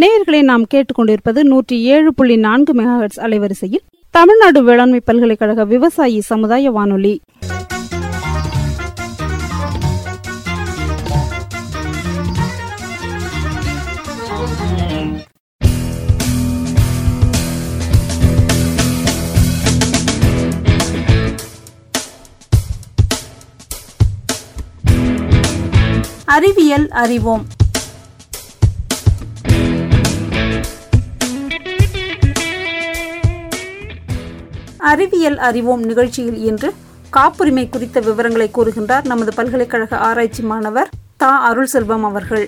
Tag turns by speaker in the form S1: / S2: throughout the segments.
S1: நேயர்களை நாம் கேட்டுக்கொண்டிருப்பது 107.4 மெகாஹெர்ட்ஸ் அலைவரிசையில் தமிழ்நாடு வேளாண்மை பல்கலைக்கழக விவசாயி சமுதாய வானொலி. அறிவியல் அறிவோம். அறிவியல் அறிவோம் நிகழ்ச்சியில் இன்று காப்புரிமை குறித்த விவரங்களை கூறுகின்றார் நமது பல்கலைக்கழக ஆராய்ச்சி மாணவர் தா. அருள் செல்வம் அவர்கள்.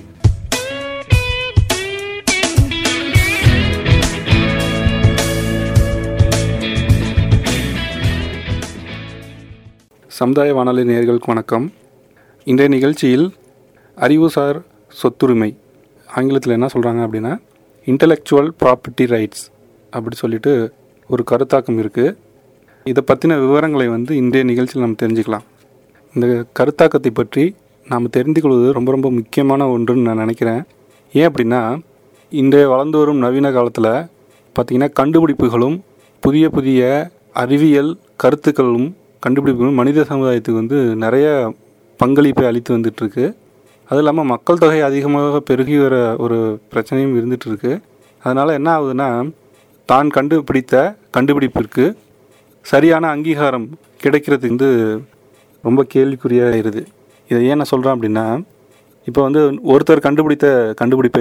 S2: சமுதாய வானொலி நேயர்களுக்கு வணக்கம். இன்றைய நிகழ்ச்சியில் அறிவுசார் சொத்துரிமை, ஆங்கிலத்தில் என்ன சொல்கிறாங்க அப்படின்னா இன்டலெக்சுவல் ப்ராப்பர்ட்டி ரைட்ஸ் அப்படி சொல்லிட்டு ஒரு கருத்தாக்கம் இருக்குது. இதை பற்றின விவரங்களை இன்றைய நிகழ்ச்சியில் நம்ம தெரிஞ்சுக்கலாம். இந்த கருத்தாக்கத்தை பற்றி நாம் தெரிந்து கொள்வது ரொம்ப ரொம்ப முக்கியமான ஒன்றுன்னு நான் நினைக்கிறேன். ஏன் அப்படின்னா இன்றைய வளர்ந்து வரும் நவீன காலத்தில் பார்த்திங்கன்னா கண்டுபிடிப்புகளும் புதிய புதிய அறிவியல் கருத்துக்களும் கண்டுபிடிப்புகளும் மனித சமுதாயத்துக்கு நிறைய பங்களிப்பை அளித்து வந்துட்டுருக்கு. அது இல்லாமல் மக்கள் தொகை அதிகமாக பெருகி வர ஒரு பிரச்சனையும் இருந்துகிட்ருக்கு. அதனால் என்ன ஆகுதுன்னா தான் கண்டுபிடித்த கண்டுபிடிப்பிற்கு சரியான அங்கீகாரம் கிடைக்கிறதுக்கு ரொம்ப கேள்விக்குறியாகிடுது. இதை ஏன் நான் சொல்கிறேன் அப்படின்னா, இப்போ ஒருத்தர் கண்டுபிடித்த கண்டுபிடிப்பை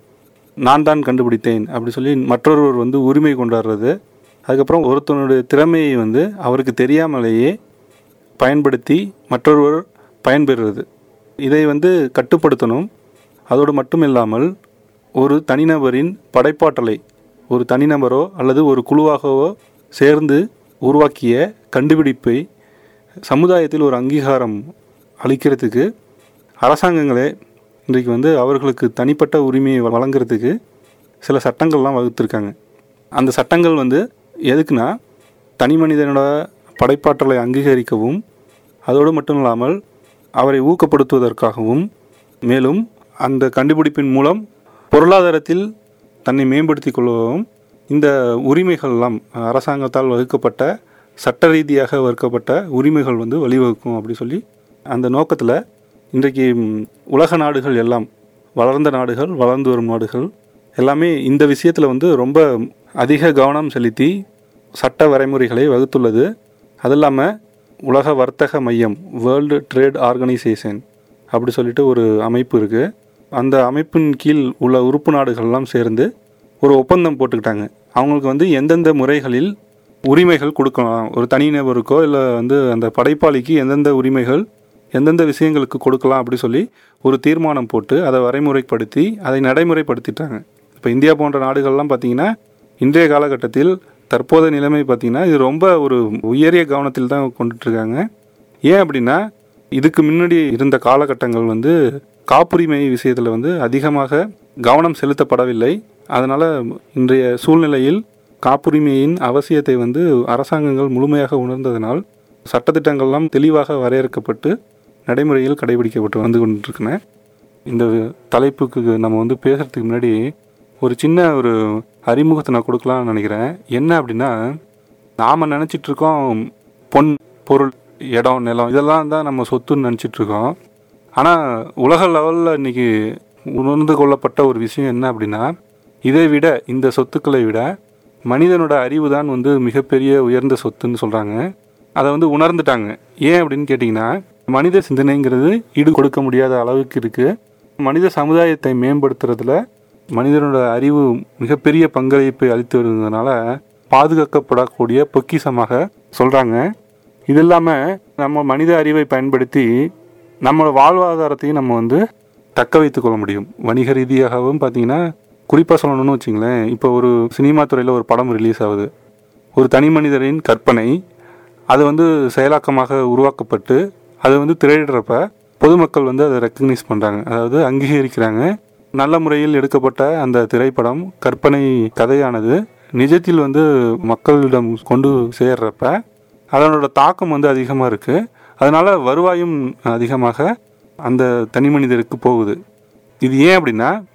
S2: நான் தான் கண்டுபிடித்தேன் அப்படி சொல்லி மற்றொருவர் உரிமை கொண்டாடுறது, அதுக்கப்புறம் ஒருத்தனுடைய திறமையை அவருக்கு தெரியாமலேயே பயன்படுத்தி மற்றொருவர் பயன்பெறுறது, இதை கட்டுப்படுத்தணும். அதோடு மட்டும் இல்லாமல் ஒரு தனிநபரின் படைப்பாற்றலை ஒரு தனிநபரோ அல்லது ஒரு குழுவாகவோ சேர்ந்து உருவாக்கிய கண்டுபிடிப்பை சமுதாயத்தில் ஒரு அங்கீகாரம் அளிக்கிறதுக்கு அரசாங்கங்களே இன்றைக்கு அவர்களுக்கு தனிப்பட்ட உரிமையை வழங்குறதுக்கு சில சட்டங்கள்லாம் வகுத்திருக்காங்க. அந்த சட்டங்கள் எதுக்குன்னா தனி மனிதனோட படைப்பாற்றலை அங்கீகரிக்கவும், அதோடு மட்டும் இல்லாமல் அவரை ஊக்கப்படுத்துவதற்காகவும், மேலும் அந்த கண்டுபிடிப்பின் மூலம் பொருளாதாரத்தில் தன்னை மேம்படுத்தி கொள்ளவும் இந்த உரிமைகள்லாம் அரசாங்கத்தால் வகுக்கப்பட்ட சட்ட ரீதியாக வகுக்கப்பட்ட உரிமைகள் வழிவகுக்கும் அப்படி சொல்லி அந்த நோக்கத்தில் இன்றைக்கு உலக நாடுகள் எல்லாம், வளர்ந்த நாடுகள் வளர்ந்து வரும் நாடுகள் எல்லாமே இந்த விஷயத்தில் ரொம்ப அதிக கவனம் செலுத்தி சட்ட வரைமுறைகளை வகுத்துள்ளது. அது இல்லாமல் உலக வர்த்தக மையம் வேர்ல்டு ட்ரேட் ஆர்கனைசேஷன் அப்படி சொல்லிட்டு ஒரு அமைப்பு இருக்குது. அந்த அமைப்பின் கீழ் உள்ள உறுப்பு நாடுகள்லாம் சேர்ந்து ஒரு ஒப்பந்தம் போட்டுக்கிட்டாங்க. அவங்களுக்கு எந்தெந்த முறைகளில் உரிமைகள் கொடுக்கலாம், ஒரு தனிநபருக்கோ இல்லை அந்த படைப்பாளிக்கு எந்தெந்த உரிமைகள் எந்தெந்த விஷயங்களுக்கு கொடுக்கலாம் அப்படி சொல்லி ஒரு தீர்மானம் போட்டு அதை வரைமுறைப்படுத்தி அதை நடைமுறைப்படுத்திட்டாங்க. இப்போ இந்தியா போன்ற நாடுகள்லாம் பார்த்திங்கன்னா இன்றைய காலகட்டத்தில் தற்போதைய நிலைமை பார்த்திங்கன்னா இது ரொம்ப ஒரு உயரிய கவனத்தில் தான் கொண்டுட்ருக்காங்க. ஏன் அப்படின்னா இதுக்கு முன்னாடி இருந்த காலகட்டங்கள் காப்புரிமை விஷயத்தில் அதிகமாக கவனம் செலுத்தப்படவில்லை. அதனால் இன்றைய சூழ்நிலையில் காப்புரிமையின் அவசியத்தை அரசாங்கங்கள் முழுமையாக உணர்ந்ததனால் சட்டத்திட்டங்கள்லாம் தெளிவாக வரையறுக்கப்பட்டு நடைமுறையில் கடைபிடிக்கப்பட்டு கொண்டிருக்கின்றன. இந்த தலைப்புக்கு நம்ம பேசுகிறதுக்கு முன்னாடி ஒரு சின்ன ஒரு அறிமுகத்தை நான் கொடுக்கலாம்னு நினைக்கிறேன். என்ன அப்படின்னா, நாம் நினச்சிட்ருக்கோம் பொன் பொருள் இடம் நிலம் இதெல்லாம் தான் நம்ம சொத்துன்னு நினச்சிட்ருக்கோம். ஆனால் உலக லெவலில் இன்றைக்கி உணர்ந்து கொள்ளப்பட்ட ஒரு விஷயம் என்ன அப்படின்னா, இதை விட இந்த சொத்துக்களை விட மனிதனோட அறிவு தான் மிகப்பெரிய உயர்ந்த சொத்துன்னு சொல்கிறாங்க. அதை உணர்ந்துட்டாங்க. ஏன் அப்படின்னு கேட்டிங்கன்னா, மனித சிந்தனைங்கிறது ஈடு கொடுக்க முடியாத அளவுக்கு இருக்குது. மனித சமுதாயத்தை மேம்படுத்துறதுல மனிதனோட அறிவு மிகப்பெரிய பங்களிப்பை அளித்து வருவதனால பாதுகாக்கப்படக்கூடிய பொக்கிஷமாக சொல்கிறாங்க. இது இல்லாமல் நம்ம மனித அறிவை பயன்படுத்தி நம்மளோட வாழ்வாதாரத்தையும் நம்ம தக்க வைத்து கொள்ள முடியும். வணிக ரீதியாகவும் பார்த்திங்கன்னா, குறிப்பாக சொல்லணும்னு வச்சிங்களேன், இப்போ ஒரு சினிமா துறையில் ஒரு படம் ரிலீஸ் ஆகுது. ஒரு தனி மனிதரின் கற்பனை அது செயலாக்கமாக உருவாக்கப்பட்டு அது திரையிடுறப்ப பொதுமக்கள் அதை ரெக்கக்னைஸ் பண்ணுறாங்க, அதாவது அங்கீகரிக்கிறாங்க. நல்ல முறையில் எடுக்கப்பட்ட அந்த திரைப்படம் கற்பனை கதையானது நிஜத்தில் மக்களிடம் கொண்டு சேர்றப்ப அதனோட தாக்கம் அதிகமாக இருக்குது. அதனால் வருவாயும் அதிகமாக அந்த தனி மனிதருக்கு போகுது. இது ஏன் அப்படின்னா,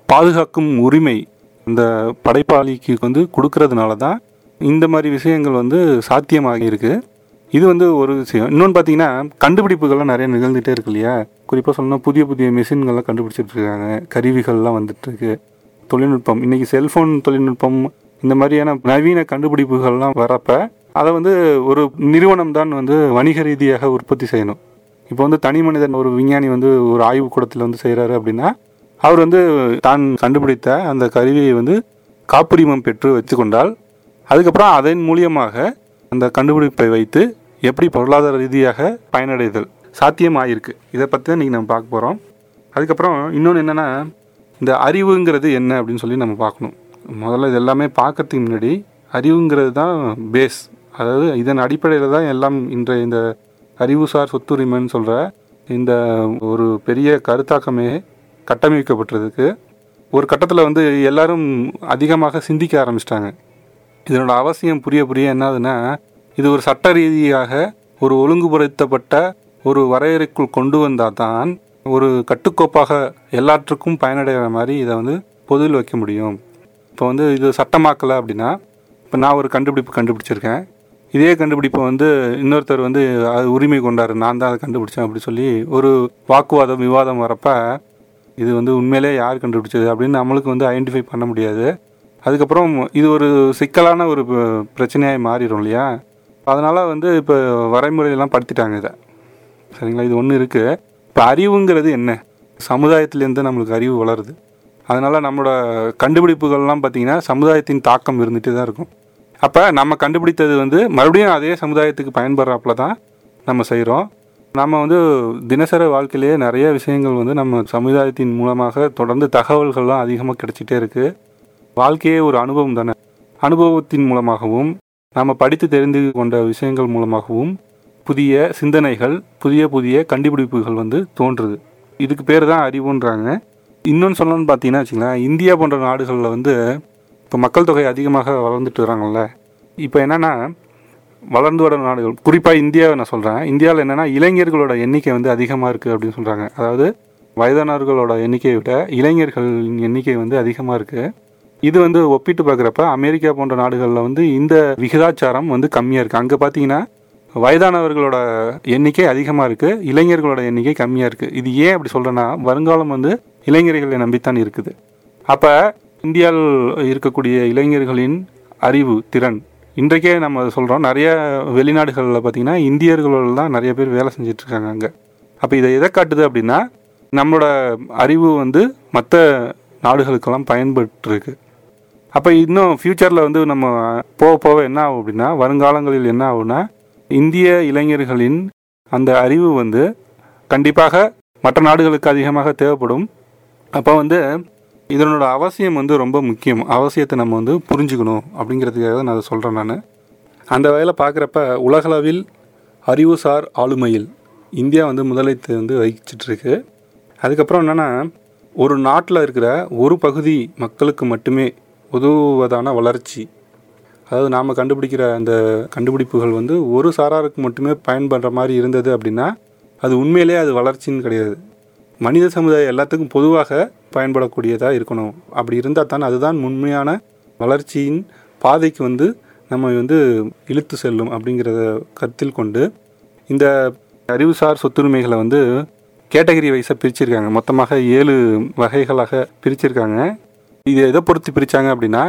S2: பாதுகாக்கும் உரிமை அந்த படைப்பாளிக்கு வந்து கொடுக்கறதுனால தான் இந்த மாதிரி விஷயங்கள் வந்து சாத்தியமாகி இருக்கு. இது வந்து ஒரு விஷயம். இன்னொன்று பார்த்தீங்கன்னா, கண்டுபிடிப்புகள்லாம் நிறைய நிகழ்ந்துகிட்டே இருக்கு இல்லையா. குறிப்பாக சொல்லணும்னா புதிய புதிய மிஷின்கள்லாம் கண்டுபிடிச்சிட்டு இருக்காங்க, கருவிகள்லாம் வந்துட்டு இருக்கு. தொழில்நுட்பம் இன்னைக்கு செல்ஃபோன் தொழில்நுட்பம் இந்த மாதிரியான நவீன கண்டுபிடிப்புகள்லாம் வரப்ப அதை வந்து ஒரு நிறுவனம் தான் வந்து வணிக ரீதியாக உற்பத்தி செய்யணும். இப்போ வந்து தனி மனிதன் ஒரு விஞ்ஞானி வந்து ஒரு ஆய்வுக்கூடத்தில் வந்து செய்கிறாரு அப்படின்னா, அவர் வந்து தான் கண்டுபிடித்த அந்த கருவியை வந்து காப்புரிமம் பெற்று வச்சுக்கொண்டால் அதுக்கப்புறம் அதன் மூலியமாக அந்த கண்டுபிடிப்பை வைத்து எப்படி பொருளாதார ரீதியாக பயனடைதல் சாத்தியமாயிருக்கு. இதை பற்றி தான் இன்றைக்கி நம்ம பார்க்க போகிறோம். அதுக்கப்புறம் இன்னொன்று என்னென்னா, இந்த அறிவுங்கிறது என்ன அப்படின்னு சொல்லி நம்ம பார்க்கணும். முதல்ல இது எல்லாமே பார்க்கறதுக்கு முன்னாடி அறிவுங்கிறது தான் பேஸ். அதாவது இதன் அடிப்படையில் தான் எல்லாம் இன்றைய இந்த அறிவுசார் சொத்துரிமைன்னு சொல்கிற இந்த ஒரு பெரிய கருத்தாக்கமே கட்டமைக்கப்பட்டிருக்கு. ஒரு கட்டத்தில் வந்து எல்லாரும் அதிகமாக சிந்திக்க ஆரம்பிச்சிட்டாங்க. இதனோட அவசியம் புரிய புரிய என்னதுன்னா, இது ஒரு சட்ட ரீதியாக ஒரு ஒழுங்குபடுத்தப்பட்ட ஒரு வரையறைக்குள் கொண்டு வந்தால் தான் ஒரு கட்டுக்கோப்பாக எல்லாற்றுக்கும் பயனடைகிற மாதிரி இதை வந்து பொதுவில் வைக்க முடியும். இப்போ வந்து இது சட்டமாக்கலை அப்படின்னா, இப்போ நான் ஒரு கண்டுபிடிச்சிருக்கேன். இதே கண்டுபிடிப்பை வந்து இன்னொருத்தர் வந்து அது உரிமை கொண்டாரு, நான் தான் அதை கண்டுபிடிச்சேன் அப்படி சொல்லி ஒரு வாக்குவாதம் விவாதம் வரப்போ இது வந்து உண்மையிலே யார் கண்டுபிடிச்சது அப்படின்னு நம்மளுக்கு வந்து ஐடென்டிஃபை பண்ண முடியாது. அதுக்கப்புறம் இது ஒரு சிக்கலான ஒரு பிரச்சனையாக மாறிடும் இல்லையா. அதனால் வந்து இப்போ வரைமுறையெல்லாம் படுத்திட்டாங்க இதை. சரிங்களா. இது ஒன்று இருக்குது. இப்போ அறிவுங்கிறது என்ன? சமுதாயத்திலேருந்து நம்மளுக்கு அறிவு வளருது. அதனால் நம்மளோட கண்டுபிடிப்புகள்லாம் பார்த்திங்கன்னா சமுதாயத்தின் தாக்கம் இருந்துகிட்டே தான் இருக்கும். அப்போ நம்ம கண்டுபிடித்தது வந்து மறுபடியும் அதே சமுதாயத்துக்கு பயன்படுறாப்புல தான் நம்ம செய்கிறோம். நம்ம வந்து தினசரி வாழ்க்கையிலேயே நிறைய விஷயங்கள் வந்து நம்ம சமுதாயத்தின் மூலமாக தொடர்ந்து தகவல்கள்லாம் அதிகமாக கிடைச்சிட்டே இருக்குது. வாழ்க்கையே ஒரு அனுபவம் தானே. அனுபவத்தின் மூலமாகவும் நம்ம படித்து தெரிந்து கொண்ட விஷயங்கள் மூலமாகவும் புதிய சிந்தனைகள், புதிய புதிய கண்டுபிடிப்புகள் வந்து தோன்றுது. இதுக்கு பேர் தான் அறிவுன்றாங்க. இன்னொன்று சொல்லணும்னு பார்த்தீங்கன்னா வச்சுங்களேன், இந்தியா போன்ற நாடுகளில் வந்து இப்போ மக்கள் தொகை அதிகமாக வளர்ந்துட்டு வராங்கல்ல. இப்போ என்னென்னா, வளர்ந்து வர நாடுகள் குறிப்பாக இந்தியாவை நான் சொல்கிறேன். இந்தியாவில் என்னென்னா இளைஞர்களோட எண்ணிக்கை வந்து அதிகமாக இருக்குது அப்படின்னு சொல்கிறாங்க. அதாவது வயதானவர்களோட எண்ணிக்கையை விட இளைஞர்களின் எண்ணிக்கை வந்து அதிகமாக இருக்குது. இது வந்து ஒப்பிட்டு பார்க்குறப்ப அமெரிக்கா போன்ற நாடுகளில் வந்து இந்த விகிதாச்சாரம் வந்து கம்மியாக இருக்குது. அங்கே பார்த்தீங்கன்னா வயதானவர்களோட எண்ணிக்கை அதிகமாக இருக்குது, இளைஞர்களோட எண்ணிக்கை கம்மியாக இருக்குது. இது ஏன் அப்படி சொல்கிறேன்னா, வருங்காலம் வந்து இளைஞர்களை நம்பித்தான் இருக்குது. அப்போ இந்தியாவில் இருக்கக்கூடிய இளைஞர்களின் அறிவு திறன் இன்றைக்கே நம்ம சொல்கிறோம். நிறைய வெளிநாடுகளில் பார்த்திங்கன்னா இந்தியர்களோடு தான் நிறைய பேர் வேலை செஞ்சிட்ருக்காங்க அங்கே. அப்போ இதை எதை காட்டுது அப்படின்னா, நம்மளோட அறிவு வந்து மற்ற நாடுகளுக்கெல்லாம் பயன்பட்டுருக்கு. அப்போ இன்னும் ஃப்யூச்சரில் வந்து நம்ம போக போக என்ன ஆகும் அப்படின்னா, வருங்காலங்களில் என்ன ஆகும்னா, இந்திய இளைஞர்களின் அந்த அறிவு வந்து கண்டிப்பாக மற்ற நாடுகளுக்கு அதிகமாக தேவைப்படும். அப்போ வந்து இதனோட அவசியம் வந்து ரொம்ப முக்கியம். அவசியத்தை நம்ம வந்து புரிஞ்சுக்கணும் அப்படிங்கிறதுக்காக நான் அதை சொல்கிறேன். நான் அந்த வகையில் பார்க்குறப்ப உலகளவில் அறிவுசார் ஆளுமையில் இந்தியா வந்து முதலிடத்தை வந்து வகிச்சிட்ருக்கு. அதுக்கப்புறம் என்னென்னா, ஒரு நாட்டில் இருக்கிற ஒரு பகுதி மக்களுக்கு மட்டுமே உதவுவதான வளர்ச்சி, அதாவது நாம் கண்டுபிடிக்கிற அந்த கண்டுபிடிப்புகள் வந்து ஒரு சாராருக்கு மட்டுமே பயன்படுற மாதிரி இருந்தது அப்படின்னா அது உண்மையிலே அது வளர்ச்சின்னு கிடையாது. மனித சமுதாயம் எல்லாத்துக்கும் பொதுவாக பயன்படக்கூடியதாக இருக்கணும். அப்படி இருந்தால் தான் அதுதான் உண்மையான வளர்ச்சியின் பாதைக்கு வந்து நம்ம வந்து இழுத்து செல்லும் அப்படிங்கிறத கருத்தில் கொண்டு இந்த அறிவுசார் சொத்துரிமைகளை வந்து கேட்டகரி வைஸாக பிரிச்சிருக்காங்க. மொத்தமாக 7 வகைகளாக பிரிச்சிருக்காங்க. இது எதை பொறுத்து பிரித்தாங்க அப்படின்னா,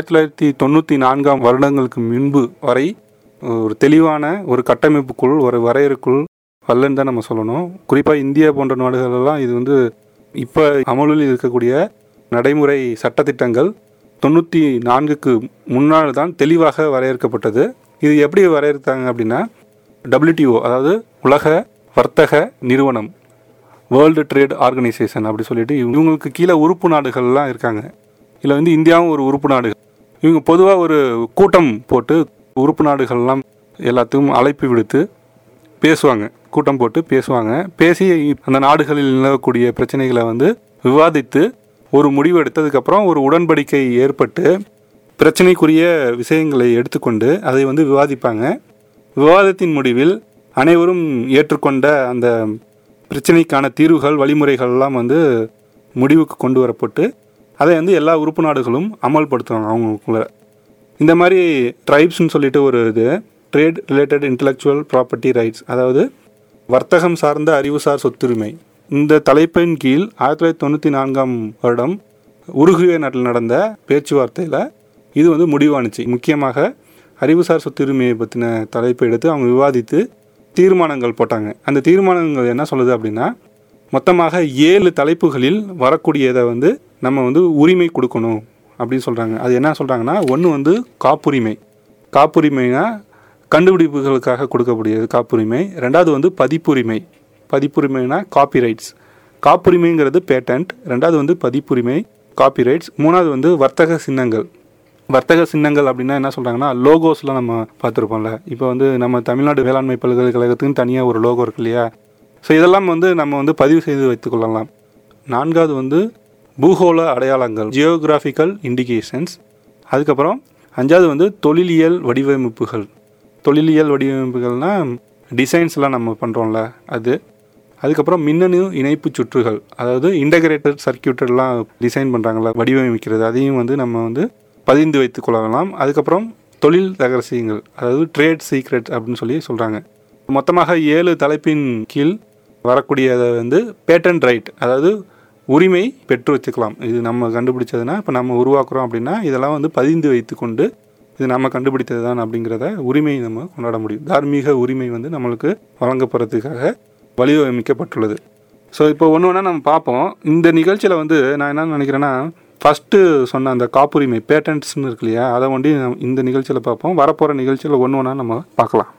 S2: 1994 வருடங்களுக்கு முன்பு வரை ஒரு தெளிவான ஒரு கட்டமைப்புக்குள் ஒரு வரையறுக்குள் வரலன்னு தான் நம்ம சொல்லணும். குறிப்பாக இந்தியா போன்ற நாடுகளெல்லாம் இது வந்து இப்போ அமலில் இருக்கக்கூடிய நடைமுறை சட்டத்திட்டங்கள் 94க்கு முன்னால் தான் தெளிவாக வரையறுக்கப்பட்டது. இது எப்படி வரையறுத்தாங்க அப்படின்னா, WTO அதாவது உலக வர்த்தக நிறுவனம், வேர்ல்டு ட்ரேட் ஆர்கனைசேஷன் அப்படி சொல்லிட்டு இவங்களுக்கு கீழே உறுப்பு நாடுகள்லாம் இருக்காங்க. இதில் வந்து இந்தியாவும் ஒரு உறுப்பு நாடு. இவங்க பொதுவாக ஒரு கூட்டம் போட்டு உறுப்பு நாடுகள்லாம் எல்லாத்துக்கும் அழைப்பு விடுத்து பேசுவாங்க. கூட்டம் போட்டு பேசுவாங்க. பேசி அந்த நாடுகளில் நிலவக்கூடிய பிரச்சனைகளை வந்து விவாதித்து ஒரு முடிவு எடுத்ததுக்கப்புறம் ஒரு உடன்படிக்கை ஏற்பட்டு பிரச்சனைக்குரிய விஷயங்களை எடுத்துக்கொண்டு அதை வந்து விவாதிப்பாங்க. விவாதத்தின் முடிவில் அனைவரும் ஏற்றுக்கொண்ட அந்த பிரச்சனைக்கான தீர்வுகள் வழிமுறைகள்லாம் வந்து முடிவுக்கு கொண்டு வரப்பட்டு அதை வந்து எல்லா உறுப்பு நாடுகளும் அமல்படுத்துவாங்க அவங்களுக்குள்ள. இந்த மாதிரி ட்ரைப்ஸ்ன்னு சொல்லிட்டு ஒரு இது trade related intellectual property rights, அதாவது வர்த்தகம் சார்ந்த அறிவுசார் சொத்துரிமை, இந்த தலைப்பின் கீழ் 1994 வருடம் உருகுவே நாட்டில் நடந்த பேச்சுவார்த்தையில் இது வந்து முடிவானுச்சு. முக்கியமாக அறிவுசார் சொத்துரிமையை பற்றின தலைப்பை எடுத்து அவங்க விவாதித்து தீர்மானங்கள் போட்டாங்க. அந்த தீர்மானங்கள் என்ன சொல்லுது அப்படின்னா, மொத்தமாக 7 தலைப்புகளில் வரக்கூடியதை வந்து நம்ம வந்து உரிமை கொடுக்கணும் அப்படின்னு சொல்கிறாங்க. அது என்ன சொல்கிறாங்கன்னா, ஒன்று வந்து காப்புரிமை. காப்புரிமைனா கண்டுபிடிப்புகளுக்காக கொடுக்கக்கூடியது காப்புரிமை. ரெண்டாவது வந்து பதிப்புரிமை. பதிப்புரிமைனா காப்பிரைட்ஸ். காப்புரிமைங்கிறது பேட்டன்ட். ரெண்டாவது வந்து பதிப்புரிமை காப்பிரைட்ஸ். மூணாவது வந்து வர்த்தக சின்னங்கள். வர்த்தக சின்னங்கள் அப்படின்னா என்ன சொல்கிறாங்கன்னா, லோகோஸ்லாம் நம்ம பார்த்துருப்போம்ல. இப்போ வந்து நம்ம தமிழ்நாடு வேளாண்மை பல்கலைக்கழகத்துக்குன்னு தனியாக ஒரு லோகோ இருக்கு இல்லையா. ஸோ இதெல்லாம் வந்து நம்ம வந்து பதிவு செய்து வைத்துக்கொள்ளலாம். நான்காவது வந்து பூகோள அடையாளங்கள், ஜியோகிராஃபிக்கல் இண்டிகேஷன்ஸ். அதுக்கப்புறம் அஞ்சாவது வந்து தொழிலியல் வடிவமைப்புகள். தொழிலியல் வடிவமைப்புகள்னால் டிசைன்ஸ்லாம் நம்ம பண்ணுறோம்ல அது. அதுக்கப்புறம் மின்னணு இணைப்பு சுற்றுகள், அதாவது இன்டகிரேட்டட் சர்க்கியூட்டெல்லாம் டிசைன் பண்ணுறாங்களா, வடிவமைக்கிறது, அதையும் வந்து நம்ம வந்து பதிந்து வைத்து கொள்ளலாம். அதுக்கப்புறம் தொழில் ரகசியங்கள், அதாவது ட்ரேட் சீக்ரெட் அப்படின்னு சொல்லி சொல்கிறாங்க. மொத்தமாக 7 தலைப்பின் கீழ் வரக்கூடியதை வந்து பேட்டன்ட் ரைட், அதாவது உரிமை பெற்று வச்சுக்கலாம். இது நம்ம கண்டுபிடிச்சதுன்னா, இப்போ நம்ம உருவாக்குறோம் அப்படின்னா இதெல்லாம் வந்து பதிந்து வைத்து கொண்டு இது நம்ம கண்டுபிடித்தது தான் அப்படிங்கிறத உரிமை நம்ம கொண்டாட முடியும். தார்மீக உரிமை வந்து நம்மளுக்கு வழங்கப்படுறதுக்காக வடிவமைக்கப்பட்டுள்ளது. ஸோ இப்போ ஒன்று ஒன்றா நம்ம பார்ப்போம். இந்த நிகழ்ச்சியில் வந்து நான் என்ன நினைக்கிறேன்னா, ஃபஸ்ட்டு சொன்ன அந்த காப்புரிமை பேட்டன்ட்ஸ்னு இருக்கு இல்லையா, அதை ஒண்டி இந்த நிகழ்ச்சியில் பார்ப்போம். வரப்போகிற நிகழ்ச்சியில் ஒன்று ஒன்றா நம்ம பார்க்கலாம்.